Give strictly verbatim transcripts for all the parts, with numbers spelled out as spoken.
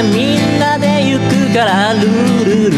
みんなで行くからルルル。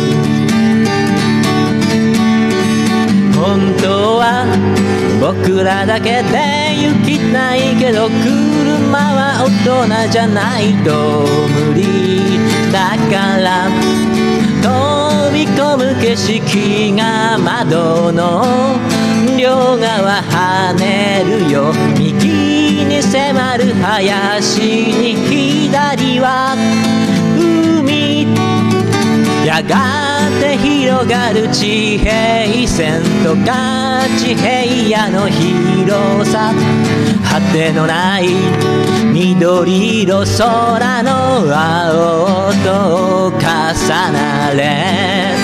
本当は僕らだけで行きたいけど、車は大人じゃないと無理だから、飛び込む景色が窓の両側跳ねるよ。右に迫る林に左は海、やがて広がる地平線とか地平野の広さ、果てのない緑色空の青と重なれ。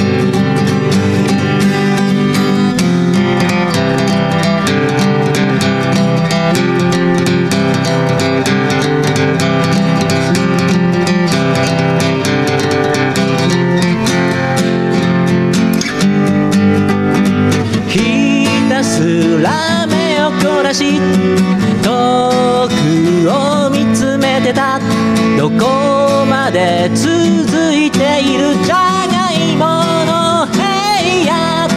ひたすら目を凝らし遠くを見つめてた。どこまで続いているじゃがいもの平野、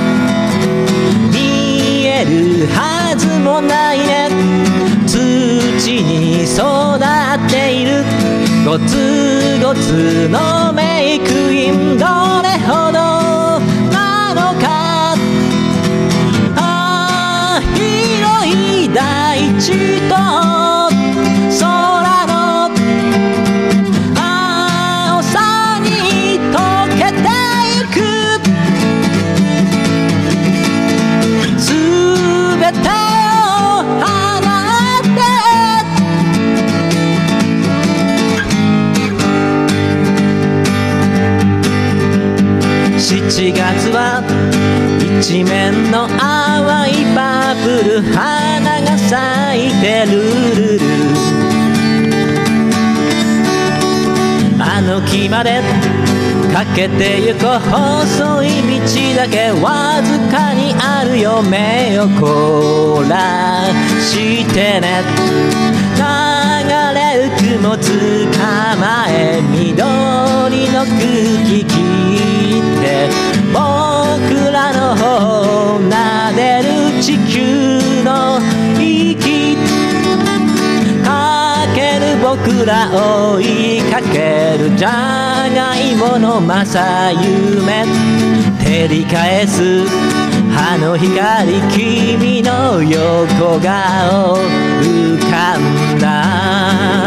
見えるはずもないね。土に育っているゴツゴツのメイクイン、どれほどなのか。ああ広い大地と空の青さに溶けてゆく、すべてを放ってしちがつは一面の淡いパープル、花が咲いてるルル。あの木まで駆けてゆこう、細い道だけわずかにあるよ。目を凝らしてね。流れる雲つかまえ、緑の空気切って僕らの方撫でる地球の息、かける僕ら追いかけるじゃがいもの正夢、照り返す葉の光、君の横顔浮かんだ。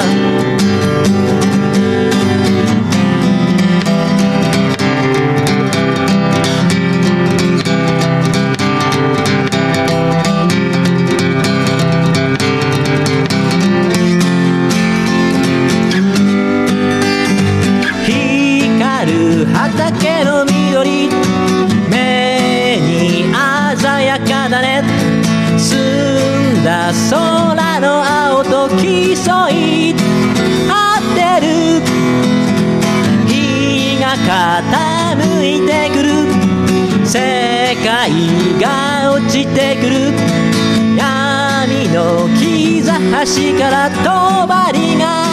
畑の緑、目に鮮やかだね。澄んだ空の青と競い合ってる。日が傾いてくる、世界が落ちてくる。闇の兆しから帳が